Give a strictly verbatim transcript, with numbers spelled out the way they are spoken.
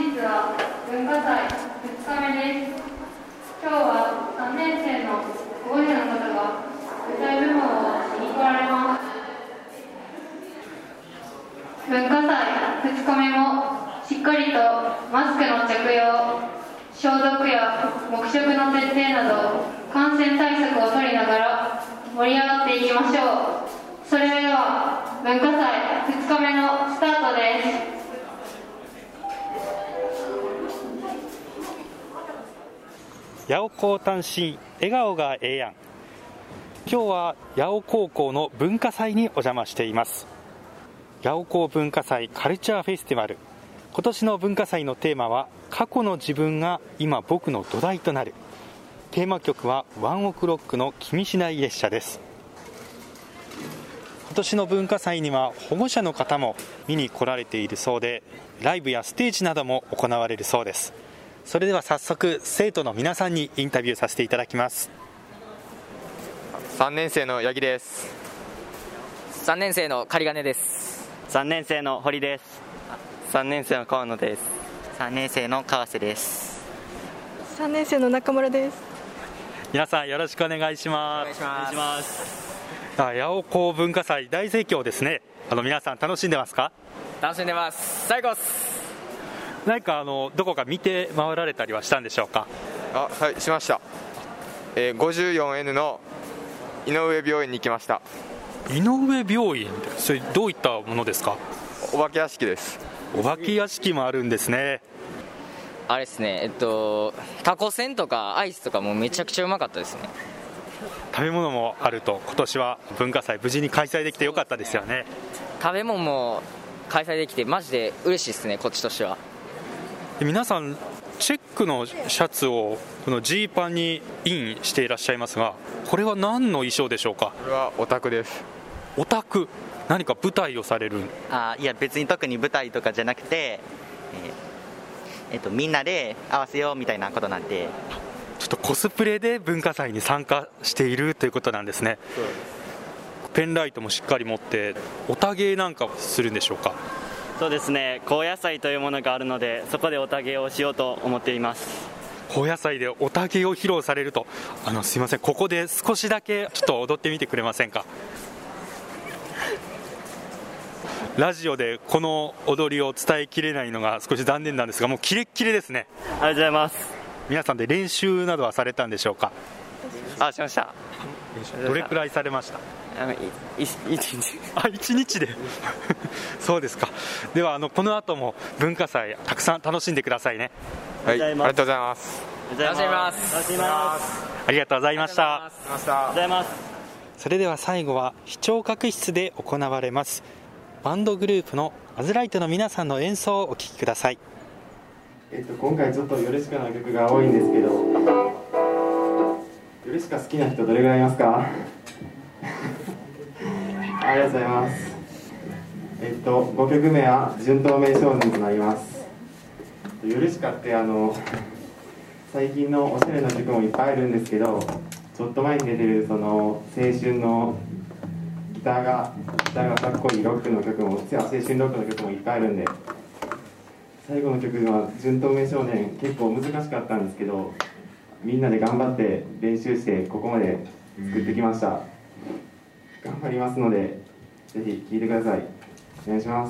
日は文化祭ふつかめです。今日はさんねん生の保護者の方が舞台部門を見に来られます。文化祭ふつかめもしっかりとマスクの着用、消毒や黙食の徹底など感染対策を取りながら盛り上がっていきましょう。それでは文化祭ふつかめのスタートです。 八尾高単身笑顔がええやん。今日は八尾高校の文化祭にお邪魔しています。八尾高文化祭カルチャーフェスティバル。今年の文化祭のテーマは過去の自分が今僕の土台となる。テーマ曲はワンオクロックの君しない列車です。今年の文化祭には保護者の方も見に来られているそうで、ライブやステージなども行われるそうです。それでは早速生徒の皆さんにインタビューさせていただきます。 さんねん生の八木です。 さんねん生の狩金です。 さんねん生の堀です。 さんねん生の川野です。 さんねん生の川瀬です。 さんねん生の中村です。 皆さんよろしくお願いします。 お願いします。 八尾高文化祭大盛況ですね。あの皆さん楽しんでますか？ 楽しんでます。最高っす。 何かあのどこか見て回られたりはしたんでしょうか？ あ、はいしました。えー、ごじゅうよんエヌ の井上病院に行きました。 井上病院、それどういったものですか？ お化け屋敷です。 お化け屋敷もあるんですね。 あれですね、えっとタコせんとかアイスとかもめちゃくちゃうまかったですね。 食べ物もあると、今年は文化祭無事に開催できてよかったですよね。 食べ物も開催できてマジで嬉しいですね、こっちとしては。 で皆さんチェックのシャツをこのジーパンにインしていらっしゃいますが、これは何の衣装でしょうか？ これはオタクです。 オタク、何か舞台をされる？ あ、いや別に特に舞台とかじゃなくて、えーえっと、みんなで合わせようみたいなことなんで、 ちょっとコスプレで文化祭に参加しているということなんですね。ペンライトもしっかり持って、オタ芸なんかするんでしょうか？ そうですね、高野祭というものがあるので、そこでオタ芸をしようと思っています。 高野祭でオタ芸を披露されると、あのすいません、ここで少しだけちょっと踊ってみてくれませんか？ラジオでこの踊りを伝えきれないのが少し残念なんですが、もうキレッキレですね。 ありがとうございます。 皆さんで練習などはされたんでしょうか？ あ、しました。 どれくらいされました？ あのいい一日あ、一日でそうですか。ではあのこの後も文化祭たくさん楽しんでくださいね。 はい、ありがとうございます。 楽しみます。 楽しみます。 ありがとうございました。 ありがとうございます。 それでは最後は視聴覚室で行われますバンドグループのアズライトの皆さんの演奏をお聴きください。 えっと、今回ちょっとヨルシカの曲が多いんですけど、ヨルシカ好きな人どれぐらいいますか？ありがとうございます。えっと、ごきょくめは純透明少年となります。ヨルシカってあの最近のおしゃれな曲もいっぱいあるんですけど、ちょっと前に出てるその青春のギターがギターがかっこいいロックの曲も、青春ロックの曲もいっぱいあるんで、最後の曲は純透明少年結構難しかったんですけど、みんなで頑張って練習してここまで作ってきました。頑張りますのでぜひ聴いてください。お願いします。